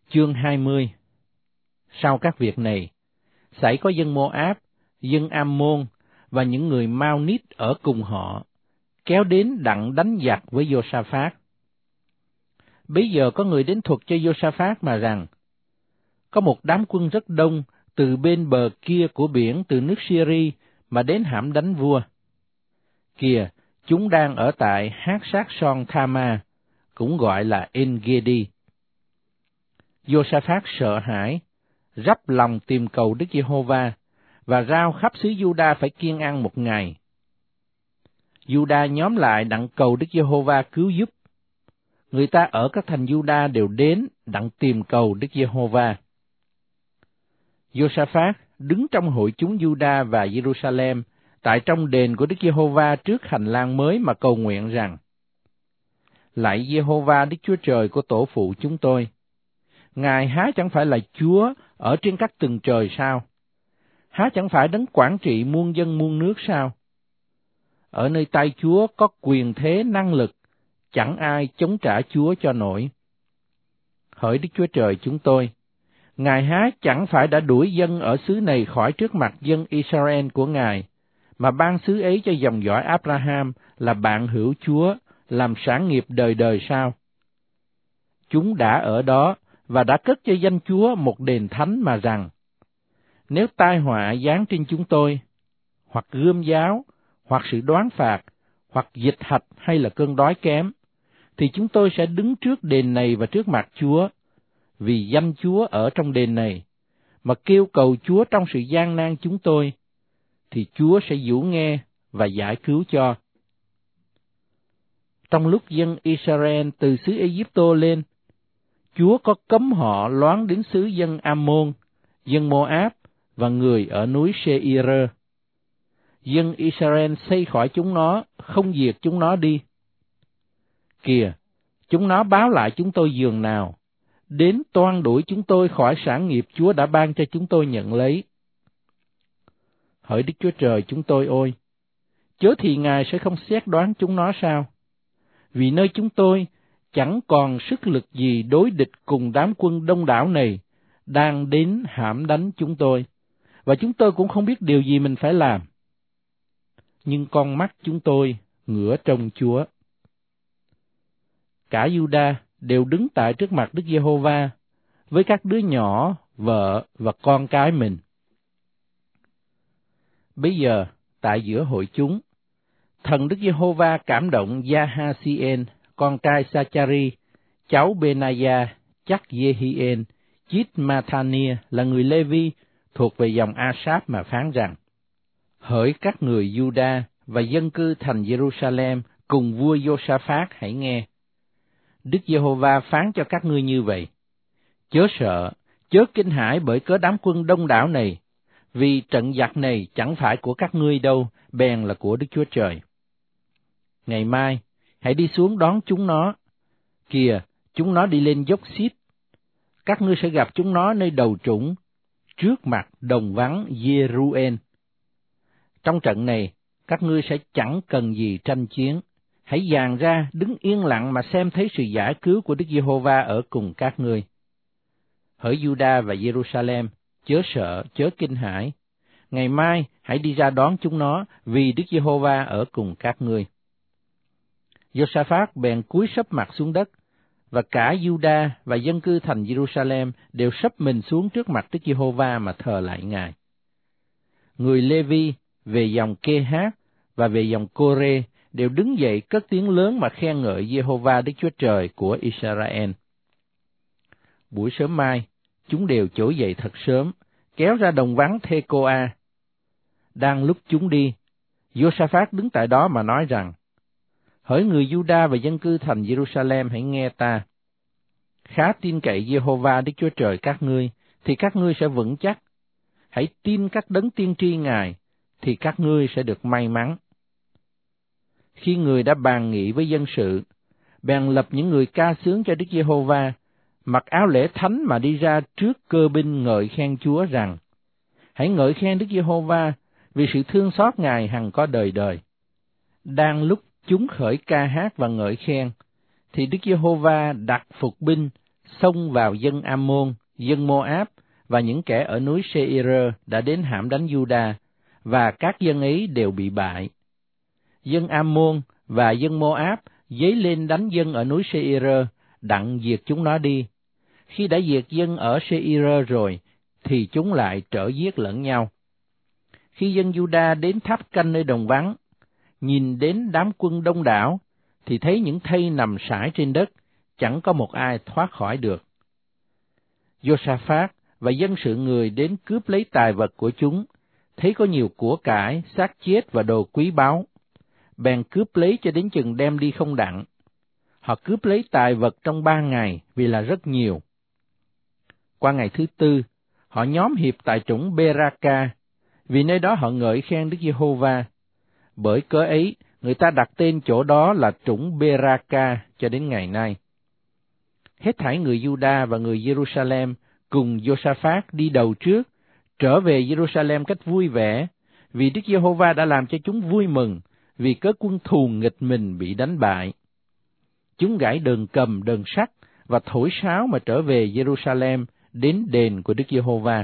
Chương 20. Sau các việc này, xảy có dân Mô-áp, dân Am-môn và những người Mao-nít ở cùng họ, kéo đến đặng đánh giặc với Giô-sa-phát. Bấy giờ có người đến thuật cho Giô-sa-phát mà rằng, có một đám quân rất đông từ bên bờ kia của biển, từ nước Syri mà đến hãm đánh vua. Kìa, chúng đang ở tại Hát-sát-son Tha-ma, cũng gọi là En-gedi. Giô-sa-phát sợ hãi, rắp lòng tìm cầu Đức Giê-hô-va, và rao khắp xứ Giu-đa phải kiêng ăn một ngày. Giu-đa nhóm lại đặng cầu Đức Giê-hô-va cứu giúp. Người ta ở các thành Giu-đa đều đến đặng tìm cầu Đức Giê-hô-va. Giô-sa-phát đứng trong hội chúng Giu-đa và Giê-ru-sa-lem, tại trong đền của Đức Giê-hô-va trước hành lang mới mà cầu nguyện rằng: Lạy Giê-hô-va Đức Chúa Trời của tổ phụ chúng tôi, Ngài há chẳng phải là Chúa ở trên các tầng trời sao? Há chẳng phải đấng quản trị muôn dân muôn nước sao? Ở nơi tay Chúa có quyền thế năng lực, chẳng ai chống trả Chúa cho nổi. Hỡi Đức Chúa Trời chúng tôi, Ngài há chẳng phải đã đuổi dân ở xứ này khỏi trước mặt dân Israel của Ngài, mà ban xứ ấy cho dòng dõi Abraham là bạn hữu Chúa, làm sản nghiệp đời đời sao? Chúng đã ở đó và đã cất cho danh Chúa một đền thánh mà rằng: Nếu tai họa giáng trên chúng tôi, hoặc gươm giáo, hoặc sự đoán phạt, hoặc dịch hạch hay là cơn đói kém, thì chúng tôi sẽ đứng trước đền này và trước mặt Chúa, vì danh Chúa ở trong đền này, mà kêu cầu Chúa trong sự gian nan chúng tôi, thì Chúa sẽ dỗ nghe và giải cứu cho. Trong lúc dân Israel từ xứ Ai-cập lên, Chúa có cấm họ loáng đến xứ dân Am-môn, dân Mô-áp và người ở núi Sê-ir. Dân Israel xây khỏi chúng nó, không diệt chúng nó đi. Kìa, chúng nó báo lại chúng tôi giường nào, đến toan đuổi chúng tôi khỏi sản nghiệp Chúa đã ban cho chúng tôi nhận lấy. Hỡi Đức Chúa Trời chúng tôi ôi, chớ thì Ngài sẽ không xét đoán chúng nó sao? Vì nơi chúng tôi chẳng còn sức lực gì đối địch cùng đám quân đông đảo này đang đến hãm đánh chúng tôi, và chúng tôi cũng không biết điều gì mình phải làm. Nhưng con mắt chúng tôi ngửa trông Chúa. Cả Giu-đa đều đứng tại trước mặt Đức Giê-hô-va với các đứa nhỏ, vợ và con cái mình. Bây giờ, tại giữa hội chúng, thần Đức Giê-hô-va cảm động Gia-ha-si-en, con trai Sa-cha-ri, cháu Bê-na-gia, chắc Giê-hi-en, chít Ma-tha-nia là người Lê-vi, thuộc về dòng A-sáp mà phán rằng: Hỡi các người Giu-đa và dân cư thành Giê-ru-sa-lem cùng vua Giô-sa-phát hãy nghe. Đức Giê-hô-va phán cho các ngươi như vậy: Chớ sợ, chớ kinh hãi bởi cớ đám quân đông đảo này, vì trận giặc này chẳng phải của các ngươi đâu, bèn là của Đức Chúa Trời. Ngày mai, hãy đi xuống đón chúng nó. Kìa, chúng nó đi lên dốc Xít. Các ngươi sẽ gặp chúng nó nơi đầu trũng, trước mặt đồng vắng Giê-ru-en. Trong trận này, các ngươi sẽ chẳng cần gì tranh chiến. Hãy dàn ra, đứng yên lặng mà xem thấy sự giải cứu của Đức Giê-hô-va ở cùng các ngươi. Hỡi Giu-đa và Giê-ru-sa-lem, chớ sợ, chớ kinh hãi. Ngày mai, hãy đi ra đón chúng nó, vì Đức Giê-hô-va ở cùng các ngươi. Giô-sa-phát bèn cúi sấp mặt xuống đất, và cả Giu-đa và dân cư thành Giê-ru-sa-lem đều sấp mình xuống trước mặt Đức Giê-hô-va mà thờ lại Ngài. Người Lê-vi về dòng Kê-hát và về dòng Cô-rê đều đứng dậy cất tiếng lớn mà khen ngợi Giê-hô-va Đức Chúa Trời của Israel. Buổi sớm mai, chúng đều trỗi dậy thật sớm, kéo ra đồng vắng Thê-cô-a. Đang lúc chúng đi, Giô-sa-phát đứng tại đó mà nói rằng: Hỡi người Giu-đa và dân cư thành Giê-ru-sa-lem hãy nghe ta. Khá tin cậy Giê-hô-va Đức Chúa Trời các ngươi, thì các ngươi sẽ vững chắc. Hãy tin các đấng tiên tri Ngài, thì các ngươi sẽ được may mắn. Khi người đã bàn nghị với dân sự, bèn lập những người ca sướng cho Đức Giê-hô-va, mặc áo lễ thánh mà đi ra trước cơ binh ngợi khen Chúa rằng: Hãy ngợi khen Đức Giê-hô-va, vì sự thương xót Ngài hằng có đời đời. Đang lúc chúng khởi ca hát và ngợi khen, thì Đức Giê-hô-va đặt phục binh xông vào dân Ammon, dân Moab và những kẻ ở núi Seir đã đến hãm đánh Juda, và các dân ấy đều bị bại. Dân Ammon và dân Moab dấy lên đánh dân ở núi Seir, đặng diệt chúng nó đi. Khi đã diệt dân ở Seir rồi, thì chúng lại trở giết lẫn nhau. Khi dân Juda đến tháp canh nơi đồng vắng, nhìn đến đám quân đông đảo, thì thấy những thây nằm sải trên đất, chẳng có một ai thoát khỏi được. Giô-sa-phát và dân sự người đến cướp lấy tài vật của chúng, thấy có nhiều của cải, xác chết và đồ quý báu, bèn cướp lấy cho đến chừng đem đi không đặng. Họ cướp lấy tài vật trong 3 ngày vì là rất nhiều. Qua ngày thứ tư, họ nhóm hiệp tại trũng Beraka, vì nơi đó họ ngợi khen Đức Giê-hô-va. Bởi cớ ấy, người ta đặt tên chỗ đó là trũng Beraka cho đến ngày nay. Hết thảy người Juda và người Jerusalem cùng Giô-sa-phát đi đầu trước, trở về Jerusalem cách vui vẻ, vì Đức Giê-hô-va đã làm cho chúng vui mừng, vì cớ quân thù nghịch mình bị đánh bại. Chúng gảy đờn cầm, đờn sắt và thổi sáo mà trở về Jerusalem đến đền của Đức Giê-hô-va.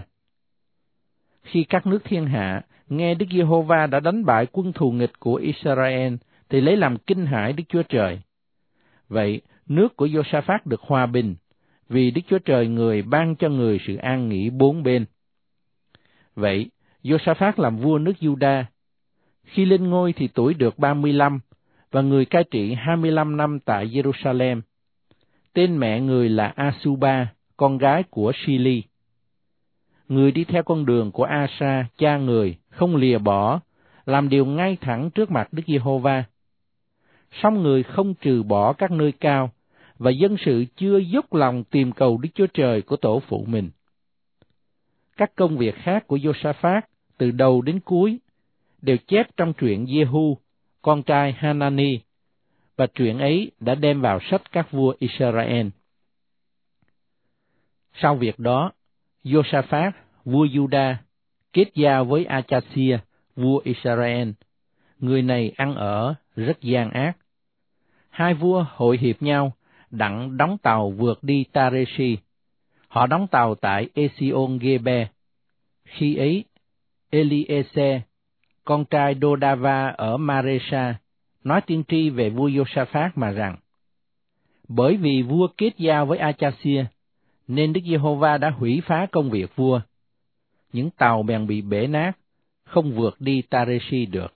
Khi các nước thiên hạ nghe Đức Giê-hô-va đã đánh bại quân thù nghịch của Israel, thì lấy làm kinh hãi Đức Chúa Trời. Vậy, nước của Giô-sa-phát được hòa bình, vì Đức Chúa Trời người ban cho người sự an nghỉ bốn bên. Vậy, Giô-sa-phát làm vua nước Juda. Khi lên ngôi thì tuổi được 35, và người cai trị 25 năm tại Jerusalem. Tên mẹ người là Asuba, con gái của Sili. Người đi theo con đường của Asa, cha người, không lìa bỏ, làm điều ngay thẳng trước mặt Đức Giê-hô-va. Song người không trừ bỏ các nơi cao, và dân sự chưa dốc lòng tìm cầu Đức Chúa Trời của tổ phụ mình. Các công việc khác của Giô-sa-phát, từ đầu đến cuối, đều chép trong truyện Giê-hu, con trai Hanani, và truyện ấy đã đem vào sách các vua Israel. Sau việc đó, Giô-sa-phát, vua Juda, kết giao với Achasia, vua Israel. Người này ăn ở rất gian ác. Hai vua hội hiệp nhau, đặng đóng tàu vượt đi Tareshi. Họ đóng tàu tại Esion-geber. Khi ấy, Eliezer, con trai Đô-đa-va ở Maresa, nói tiên tri về vua Giô-sa-phát mà rằng: bởi vì vua kết giao với Achasia, nên Đức Giê-hô-va đã hủy phá công việc vua. Những tàu bèn bị bể nát, không vượt đi Tareshi được.